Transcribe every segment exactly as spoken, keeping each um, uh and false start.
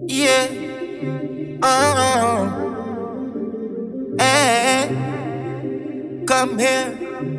Yeah. Uh, hey, come here,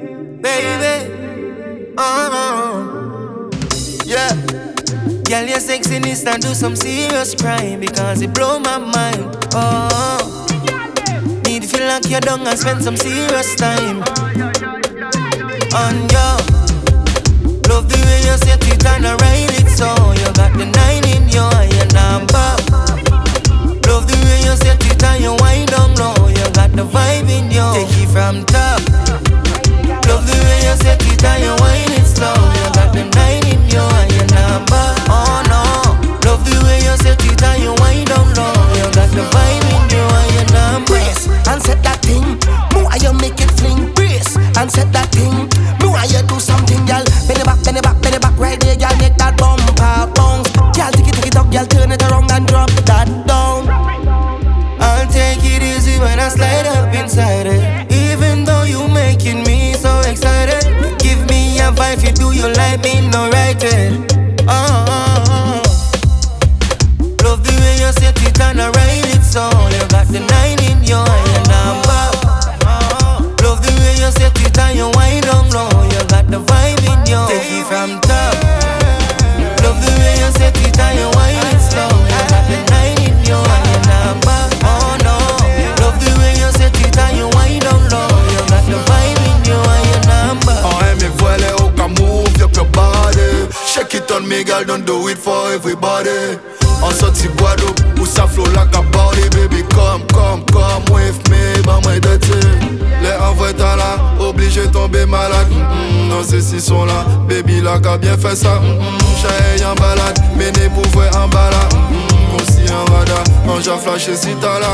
baby. Uh, yeah. Girl, your sexiness and do some serious crime because it blow my mind. Oh, need to lock you down and spend some serious time on you. Love the way you set it and I ride it so you got the nine in your your number. Love the way you set it and you wind down low. You got the vibe in you. Take it from top. Love the way you set it and you wind it slow. You got the nine in your your number. Oh no. Love the way you set it and you wind down low. You got the vibe in you and your number. Brace and set that thing. More you make it fling. Brace and set that thing. More you do something, girl. Bend it back, bend it back, bend it back. Right there, girl. Make that bumper bounce. Girl, take it, take it up, girl. Turn it around and drop that down. I'll take it easy when I slide up inside it. Even though you making me so excited. Give me a vibe, you do you like me, no right it. Oh, oh, oh. Love the way you set it and I ride it so you got the nine in your your number. Oh, love the way you set it and you wind down low. You got the vibe in you. Take it from top. Love the way you set it and you wind it slow. You got the nine in your your number. Oh no, love the way you set it and you wind down low. You got the vibe in you and your number. Oh, and me voile, how can move up your body. Shake it on me, girl, don't do it for everybody. On sorti bois d'eau, où ça flow like a body. Baby, come, come, come with me, bah moi dirty. Les envois t'as là, obligé de tomber malade. Mm-mm, non, ceux-ci sont là, baby, là qu'a bien fait ça. Chérie en balade, méné pour voir en balade. Aussi en radar, quand j'ai flashé si t'as là.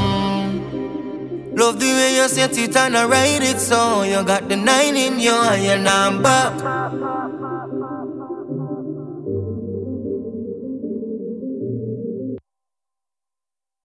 Love the way you set it and I ride it so you got the nine in your your number.